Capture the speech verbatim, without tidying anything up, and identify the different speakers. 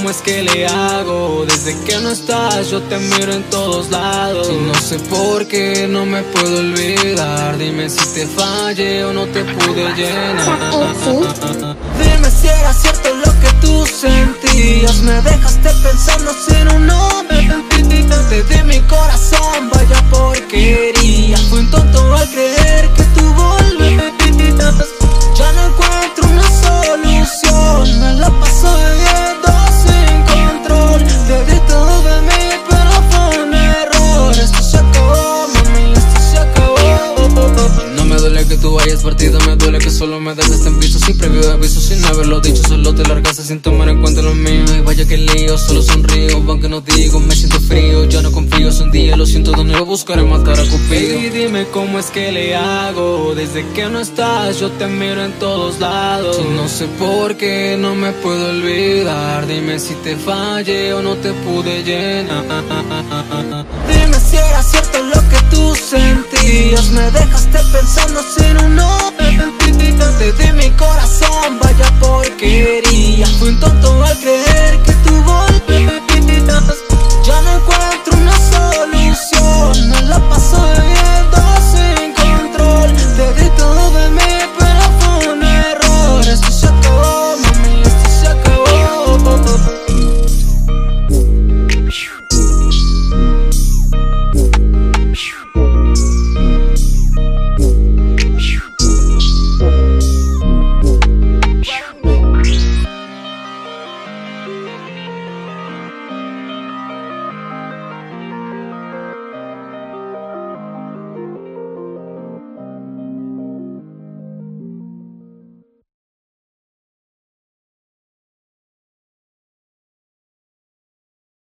Speaker 1: cómo es que le hago. Desde que no estás yo te miro en todos lados y no sé por qué no me puedo olvidar. Dime si te fallé o no te pude llenar.
Speaker 2: Dime si era cierto lo que tú sentías. Me dejaste pensando si no, no me mentí. Te di mi corazón, vaya porquería. Fui un tonto al creer que tú volverías. Ya no encuentro una solución. Me la paso bebiendo sin control. Te di todo de mí pero fue un error. Esto se acabó, mami, esto se acabó.
Speaker 1: No me duele que tú hayas partido, me duele que solo me dejaste en piso sin previo aviso, sin haberlo dicho. Solo te largaste sin tomar en cuenta lo mío. Y vaya que lío, solo sonrío, aunque no digo, me siento frío. Yo no confío, si un día lo siento de nuevo buscaré matar a Cupido.
Speaker 2: Y dime cómo es que le hago. Desde que no estás yo te miro en todos lados
Speaker 1: y no sé por qué no me puedo olvidar. Dime si te fallé o no te pude llenar.
Speaker 2: Dime si era cierto lo que tú sentías. Me dejaste pensando si no, no me mentí. Te di mi corazón, vaya porquería. Fui un tonto al creer que tú volverías.